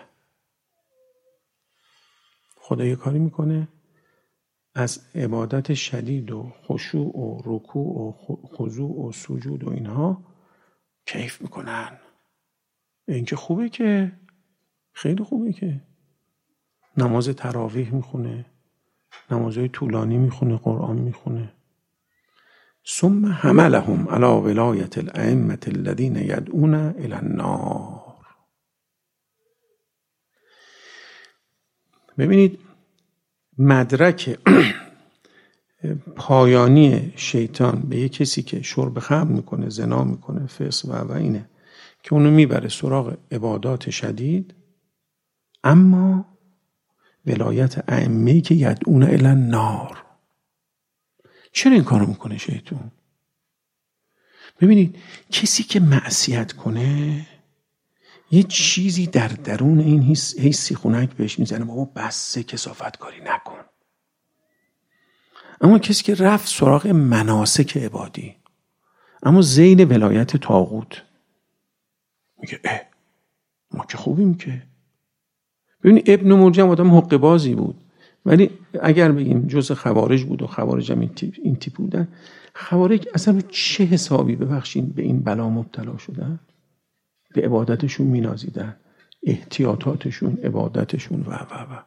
خدا یه کاری میکنه از عبادت شدید و خشوع و رکوع و خضوع و سجود و اینها کیف میکنن. این که خوبه، که خیلی خوبه، که نماز تراویح میخونه، نمازهای طولانی میخونه، قرآن میخونه. ثم حملهم علی ولایت الائمة الذین یدعون الی النار. ببینید مدرک پایانی شیطان به یک کسی که شرب خمر میکنه، زنا میکنه، فسق و اینه که اونو میبره سراغ عبادات شدید، اما ولایت ائمه‌ای که یدعون الی النار. چرا این کارو میکنه شیطان؟ ببینید کسی که معصیت کنه یه چیزی در درون این حسی خنک بهش میزنه بابا بسه کثافت کاری نکن. اما کسی که رفت سراغ مناسک عبادی اما ذیل ولایت طاغوت میگه ما که خوبیم که. ببینید ابن مرجم آدم حقه بازی بود، ولی اگر بگیم جز خوارج بود و خوارج هم این تیپ بودن، خوارج اصلا چه حسابی ببخشید به این بلا مبتلا شدن؟ به عبادتشون مینازیدن، احتیاطاتشون، عبادتشون و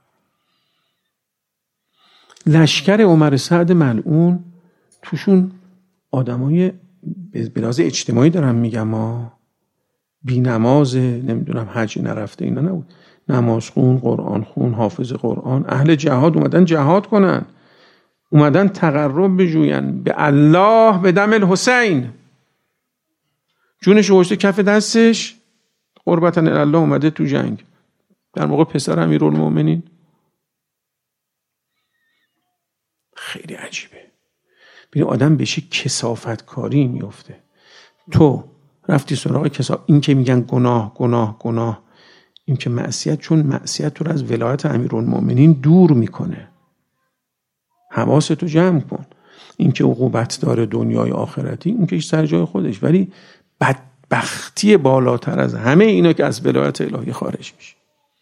لشکر عمر سعد ملعون توشون آدمای به لحاظ اجتماعی دارم میگم، ما بی نماز، نمیدونم حج نرفته، اینا نبود، نماز خون، قرآن خون، حافظ قرآن، اهل جهاد، اومدن جهاد کنن، اومدن تقرب بجوین به الله به دم الحسین، جونش گذاشته کف دستش، قربتن الله اومده تو جنگ در موقع پسر امیرالمومنین. خیلی عجیبه. ببین آدم بشه کثافت کاری میفته. تو رفتی سراغ این که میگن گناه، این که معصیت، چون معصیت تو از ولایت امیرالمومنین دور میکنه. حواستو جمع کن. این که عقوبت داره دنیای آخرتی، اون که سر جای خودش، ولی بدبختی بالاتر از همه اینا که از ولایت الهی خارج میشه.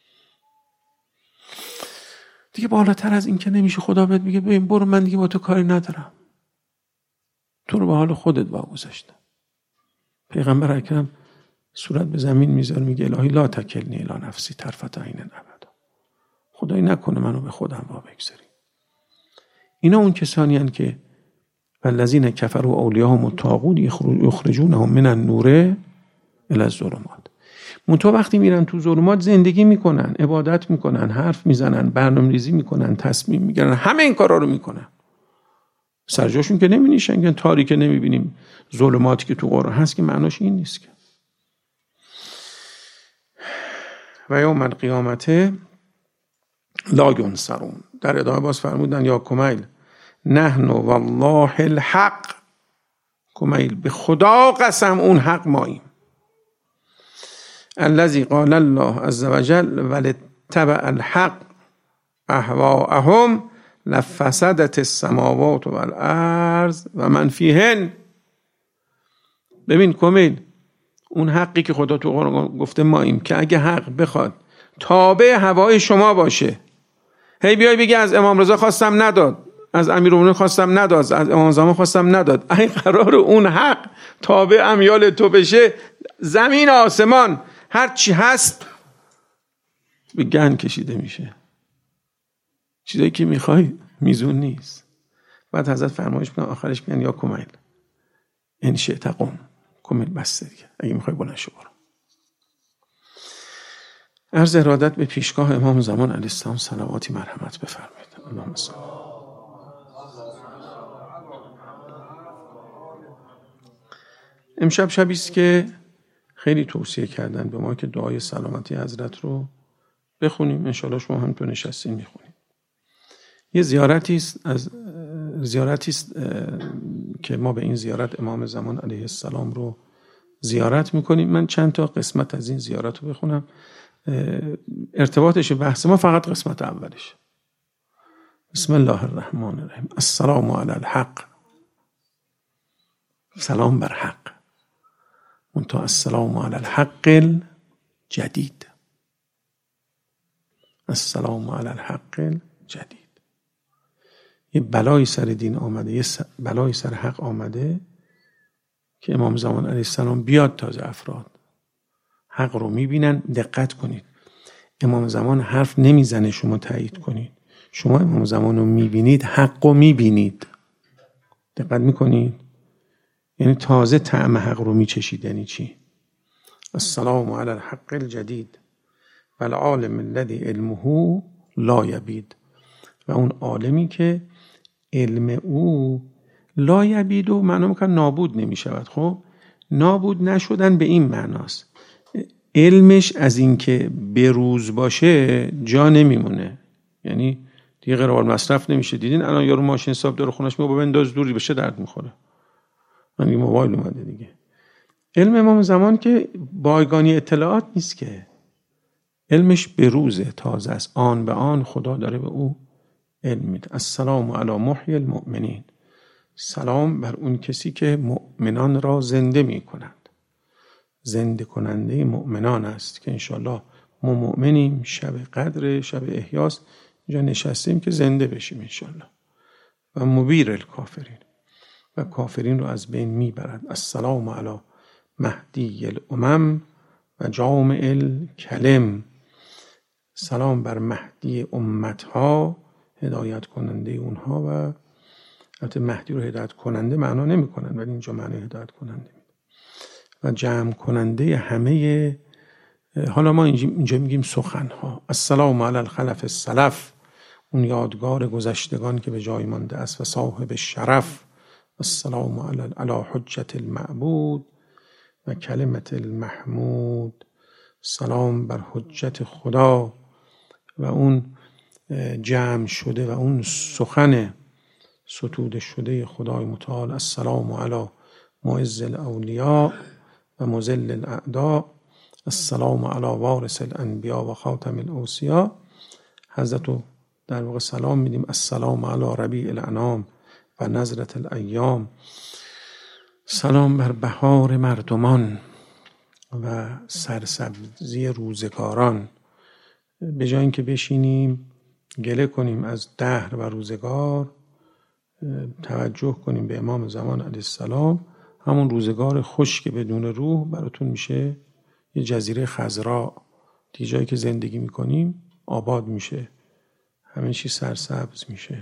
دیگه بالاتر از این که نمیشه. خدا بهت میگه ببین برو، من دیگه با تو کاری ندارم، تو رو به حال خودت واگذاشتم. پیغمبر اکرم صورت به زمین میذاره میگه الهی لا تکلنی الی نفسی طرفة عین ابدا، خدای نکنه منو به خودم وا بگذاری. اینا اون کسانی هستند که والذین کفروا اولیاءهم الطاغوت یخرجونهم من النور الی الظلمات. منتها وقتی میرن تو ظلمات زندگی میکنن، عبادت میکنن، حرف میزنن، برنامه‌ریزی میکنن، تصمیم میگیرن، همه این کارا رو میکنن، سرجاشون که نمی نشینن، تاریک نمی بینیم، ظلماتی که تو قرآن هست که معناش این نیست که. و یوم القیامت لا ینصرون. در ادامه باز فرمودن یا کمیل نحن والله الحق، کمیل به خدا قسم اون حق ماییم. الذی قال الله عز وجل ولتبع الحق اهواءهم لفسدت السماوات والارض و من فیهن. ببین کمیل، اون حقی که خدا تو قرآن گفته ماییم که اگه حق بخواد تابع هوای شما باشه، هی بیای بگی از امام رضا خواستم نداد، از امیرالمومنین خواستم نداد، از امام زمان خواستم نداد، اگه قرار اون حق تابع امیال تو بشه، زمین آسمان هر چی هست به گن کشیده میشه. چیزایی که میخوای میزون نیست. بعد حضرت فرمایش میکنن آخرش میگن یا کمیل ان شئت قم، کمیل بس دیگه، اگه میخوای بلند شو برو. عرض ارادت به پیشگاه امام زمان علیه السلام صلواتی مرحمت بفرمایید. اللهم صل. امشب شبی است که خیلی توصیه کردن به ما که دعای سلامتی حضرت رو بخونیم. انشالله شما هم تو نشستین میخونید. یه زیارتی است که ما به این زیارت امام زمان علیه السلام رو زیارت میکنیم. من چند تا قسمت از این زیارت رو بخونم. ارتباطش بحث ما فقط قسمت اولش. بسم الله الرحمن الرحیم. السلام علی الحق، سلام بر حق. منتها السلام علی الحق الجدید، السلام علی الحق الجدید. یه بلای سر دین آمده، یه بلای سر حق آمده که امام زمان علیه السلام بیاد. تازه افراد حق رو میبینن. دقت کنید، امام زمان حرف نمیزنه شما تایید کنید. شما امام زمان رو میبینید، حق رو میبینید. دقت میکنید؟ یعنی تازه طعم حق رو میچشید. یعنی چی؟ السلام علی الحق الجدید و العالم الذی علمه لا یبید. و اون عالمی که علم او لا یبید و معنا میکنه نابود نمیشود. خب نابود نشدن به این معناست، علمش از این که بروز باشه جا نمیمونه. یعنی دیگه قرار مصرف نمیشه. دیدین الان یارو ماشین حساب داره خونش میگه بنداز دوری بشه درد میخوره. من موبایل اومده دیگه. علم امام زمان که بایگانی اطلاعات نیست که، علمش بروزه، تازه است. آن به آن خدا داره به او علم میده. السلام علی محیی المؤمنین، سلام بر اون کسی که مؤمنان را زنده میکند، زنده کننده مؤمنان است. که انشالله ما مؤمنیم، شب قدر، شب احیاس اینجا نشستیم که زنده بشیم انشالله. و مبیر الکافرین، و کافرین رو از بین میبرد. السلام علی مهدی الامم و جامع الکلم، سلام بر مهدی امتها، هدایت کننده اونها. و البته مهدی رو هدایت کننده معنا نمی کنن، ولی اینجا معنی هدایت کننده می. و جمع کننده همه، حالا ما اینجا میگیم سخنها. السلام علی الخلف السلف، اون یادگار گذشتگان که به جای مانده است و صاحب شرف. السلام علی حجت المعبود و کلمت المحمود، سلام بر حجت خدا و اون جمع شده و اون سخن ستوده شده خدای متعال. السلام علی معز الاولیاء و مذل الاعداء، السلام علی وارث الانبیاء و خاتم الاوصیاء. حضرت رو در واقع سلام میدیم. السلام علی ربیع الانام و نظرت الایام، سلام بر بهار مردمان و سرسبزی روزگاران. به جای اینکه بشینیم گله کنیم از دهر و روزگار، توجه کنیم به امام زمان علیه السلام. همون روزگار خشک بدون روح براتون میشه یه جزیره خضراء. دیگه جایی که زندگی میکنیم آباد میشه، همه چی سرسبز میشه.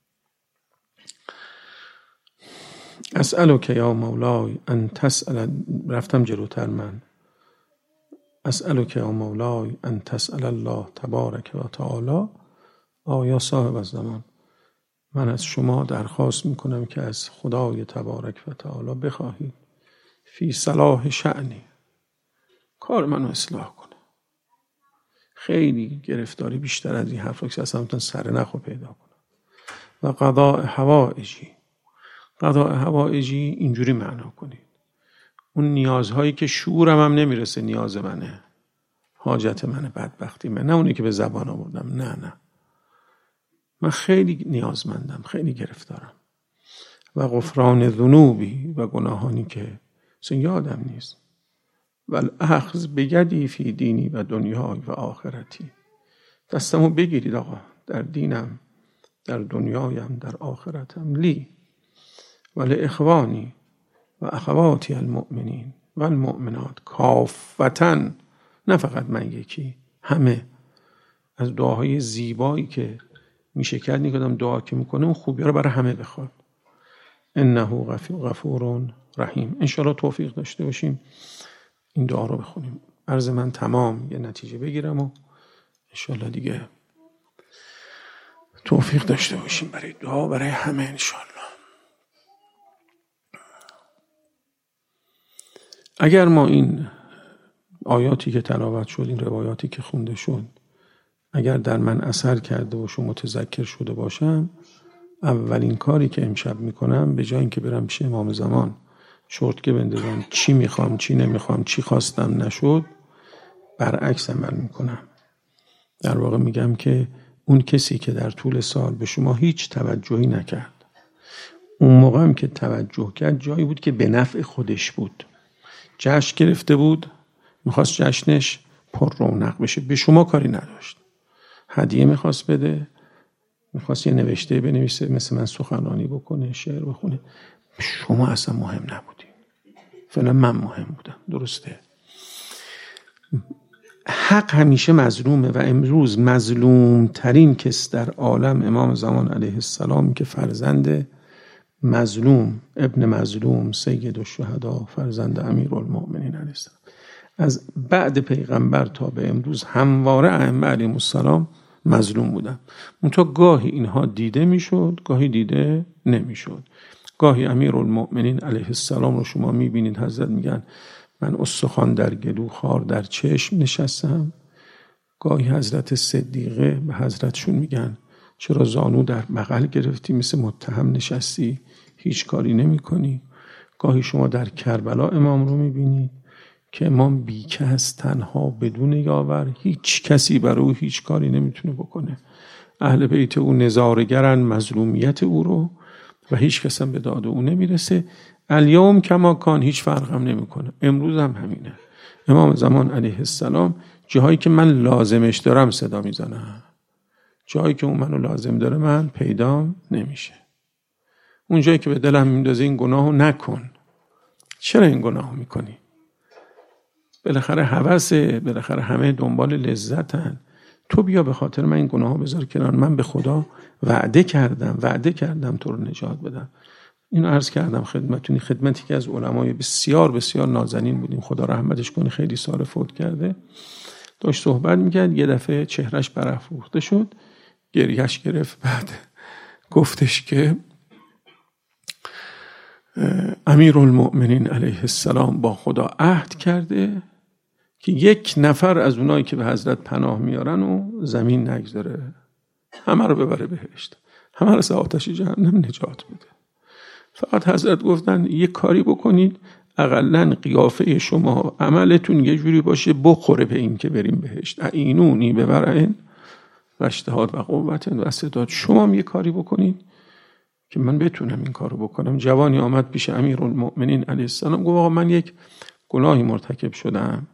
اسألک یا مولای ان تسأل، رفتم جلوتر من. اسألک یا مولای ان تسأل الله تبارک و تعالی، آیا صاحب الزمان، من از شما درخواست میکنم که از خدای تبارک و تعالی بخواهید فی صلاح شأنی کار منو اصلاح کنه. خیلی گرفتاری بیشتر از این حرفا که اصلا میتونن سرنخو پیدا کنه. و قضاء حوائجی اینجوری معنا کنید اون نیازهایی که شعورم هم نمیرسه نیاز منه، حاجت منه، بدبختی منه، نه اونی که به زبان آوردم، نه من خیلی نیازمندم، خیلی گرفتارم. و غفران ذنوبی و گناهانی که اصلا یادم نیست. و الاخذ بیدی فی دینی و دنیای و آخرتی، دستمو بگیرید آقا در دینم، در دنیایم، در آخرتم. لی ولی اخوانی و اخواتی المؤمنین و المؤمنات کافتن، نه فقط من یکی، همه. از دعاهای زیبایی که میشه کرد نیکادم دعا که میکنه اون خوبی رو برای همه بخواد. انه غفور رحیم. انشاءالله توفیق داشته باشیم این دعا رو بخونیم. عرض من تمام، یه نتیجه بگیرم و انشاءالله دیگه توفیق داشته باشیم برای دعا برای همه انشاءالله. اگر ما این آیاتی که تلاوت شد، این روایاتی که خونده شد، اگر در من اثر کرده و شما متذکر شده باشم، اولین کاری که امشب میکنم به جای اینکه برم پیش امام زمان شورتکه بندازم چی میخوام چی نمیخوام چی خواستم نشد، برعکس عمل میکنم. در واقع میگم که اون کسی که در طول سال به شما هیچ توجهی نکرد، اون موقع هم که توجه کرد جایی بود که به نفع خودش بود، جشن گرفته بود، میخواست جشنش پر رونق بشه، به شما کاری نداشت. هدیه میخواست بده، میخواست یه نوشته بنویسه، مثل من سخنرانی بکنه، شعر بخونه، شما اصلا مهم نبودی، فعلا من مهم بودم. درسته؟ حق همیشه مظلومه و امروز مظلوم ترین کس در عالم امام زمان علیه السلام که فرزند مظلوم، ابن مظلوم، سید الشهدا، فرزند امیرالمؤمنین علیه السلام، از بعد پیغمبر تا به امروز همواره ائمه علیهم السلام مظلوم بودن. منتها گاهی اینها دیده میشد، گاهی دیده نمیشد. گاهی امیرالمؤمنین علیه السلام رو شما میبینید حضرت میگن من استخوان در گلو خار در چشم نشستم. گاهی حضرت صدیقه به حضرتشون میگن چرا زانو در بغل گرفتی، مثل متهم نشستی، هیچ کاری نمی کنی. گاهی شما در کربلا امام رو میبینید که امام بیکس، تنها، بدون یاور، هیچ کسی برای او هیچ کاری نمیتونه بکنه. اهل بیت او نظاره‌گرن مظلومیت او رو و هیچ کس هم به داد او نمیرسه. الیوم کما کان، هیچ فرق هم نمیکنه. امروز هم همینه. امام زمان علیه السلام جاهایی که من لازمش دارم صدا میزنم، جایی که اون منو لازم داره من پیدام نمیشه. اون جایی که به دلم میندازه این گناهو نکن، چرا این گناهو میکنی؟ بالاخره هوسه، بالاخره همه دنبال لذتن. تو بیا به خاطر من این گناهو بذار کنار. من به خدا وعده کردم تو رو نجات بدم. اینو عرض کردم خدمتتون. خدمتی که از علمای بسیار بسیار نازنین بودیم، خدا رحمتش کنه، خیلی سال فوت کرده، داشت صحبت میکرد. یه دفعه چهرش برافروخته شد، گریهش گرفت. بعد گفتش که امیرالمؤمنین علیه السلام با خدا عهد کرده که یک نفر از اونایی که به حضرت پناه میارن و زمین نگذاره، همه رو ببره بهشت، همه رو از آتش جهنم نجات بده. فقط حضرت گفتن یک کاری بکنید، اقلن قیافه شما عملتون یه جوری باشه بخوره به این که بریم بهشت. اعینونی ببرین و اجتهاد و قوت و استعداد. شما هم یه کاری بکنید که من بتونم این کارو بکنم. جوانی آمد پیش امیرالمؤمنین علیه السلام، گفت آقا من یک گناهی مرتکب شدم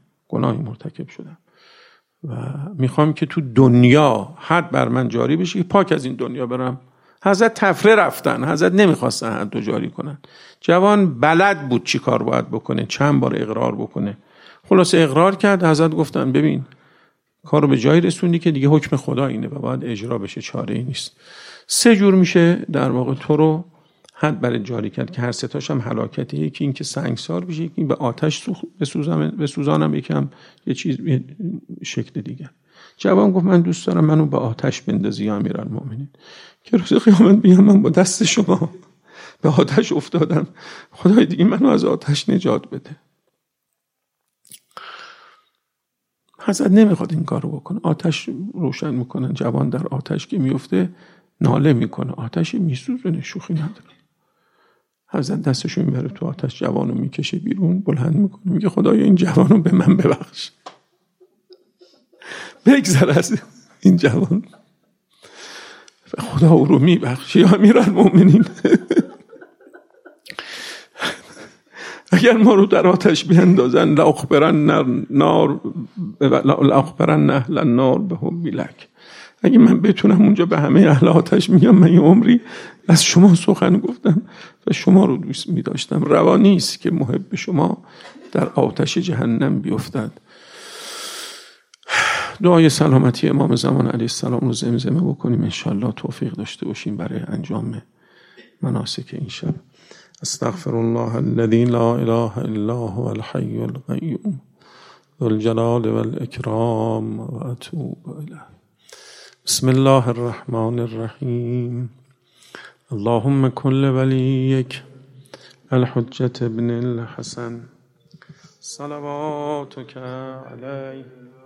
و میخوام که تو دنیا حد بر من جاری بشه، پاک از این دنیا برم. حضرت تفره رفتن، حضرت نمیخواستن حد رو جاری کنن. جوان بلد بود چی کار باید بکنه، چند بار اقرار بکنه. خلاص اقرار کرد. حضرت گفتن ببین کارو به جایی رسوندی که دیگه حکم خدا اینه و باید اجرا بشه، چاره ای نیست. 3 جور میشه در واقع تو رو حد برای جاری کرد که هر 3 تاش هم هلاکته. یکی این که سنگسار بشه، یکی به آتش بسوزانم، یکم یه چیز یه شکل دیگه. جوان گفت من دوست دارم منو به آتش بندازی یا امیرالمومنین، که روز قیامت بیام من با دست شما به آتش افتادم، خدای دیگه منو از آتش نجات بده. حضرت نمیخواد این کارو بکنه. آتش روشن میکنن، جوان در آتش که میفته ناله میکنه، آتش میسوزونه، شوخی نداره. حضرت دستشو میبره تو آتش، جوانو میکشه بیرون، بلند میکنه، میگه خدایا این جوانو به من ببخش، بگذر از این جوان، خدا او رو میبخشه. یا امیرالمومنین اگر ما رو در آتش بیندازن لاخبرن اهل النار به حب لک، اگه من بتونم اونجا به همه اهل آتش میگم من یه عمری از شما سخن گفتم و شما رو دوست می‌داشتم، روا نیست که محب شما در آتش جهنم بیفتد. دعای سلامتی امام زمان علیه السلام رو زمزمه بکنیم، انشالله توفیق داشته باشیم برای انجام مناسک این شب. استغفر الله الذي لا اله الا هو الحي القيوم ذو الجلال والاكرام واتوب الیه. بسم الله الرحمن الرحیم. اللهم كن لوليك الحجة ابن الحسن صلواتك عليه